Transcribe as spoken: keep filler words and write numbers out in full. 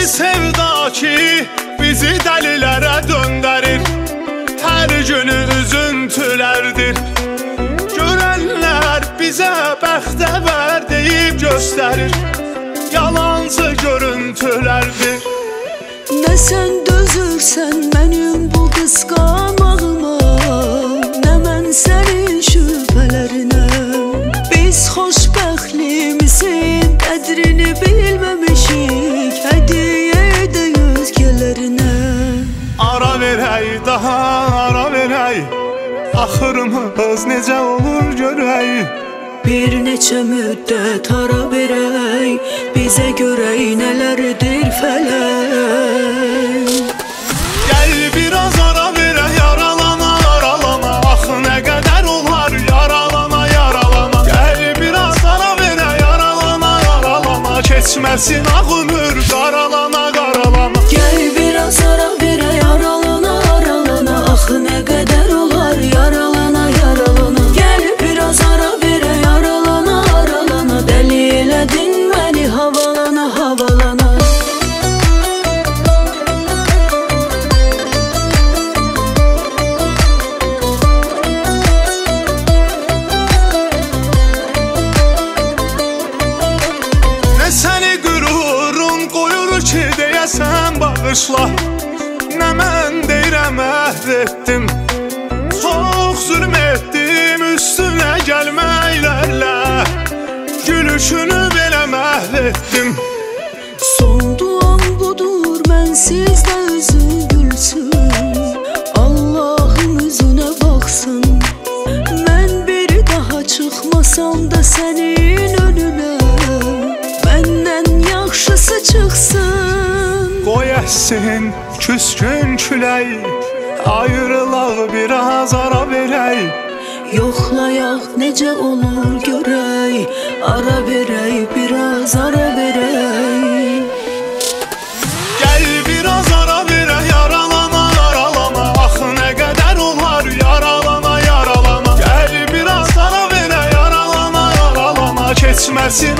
sevda ki bizi dəlilere döndərir. Hər günü üzüntülərdir. Görənlər bizə bəxtəvər deyib göstərir. Yalancı görüntülərdir. Nə sən dözürsən mənim bu qısqanmağıma, nə mən sənin şübhələrinə. Biz xoşbəxtliğimizin qədrini bilməmişik, hədiyyə edəyüz gələrinə. Ara verək, daha ara verək, axırımız necə olur görək. Bir neçə müddət ara verək, bizə görək nələrdir fələk. Gəl biraz ara verək, yaralana yaralana, axı nə qədər olar yaralana yaralana. Gəl biraz ara verək, yaralana yaralana, keçməsin ağ ömür qaralana qaralana. Gəl biraz ara verək, yaralana yaralana, axı nə qədər olar yaralana yaralana. Gəl biraz ara verək, yaralana yaralana, dəli elədin məni havalana havalana. Nə səni qürurun qoyur ki deyəsən bağışla, nə mən deyirəm əhv etdim. Çox zülm etdim üstünə gəlməklərlə, gülüşünü belə məhv etdim. Son duam budur, mənsiz də üzü gülsün, Allahın üzünə baxsın. Mən bir daha çıxmasam da sənin önünə, məndən yaxşısı çıxsın. Qoy əssin küskün külək, ayrılaq biraz ara verək. Yoxlayaq necə olur görək, ara verək, biraz ara verək. Gəl biraz ara verək, yaralana yaralana, axı nə qədər olar yaralana yaralana. Gəl biraz ara verək, yaralana yaralana, keçməsin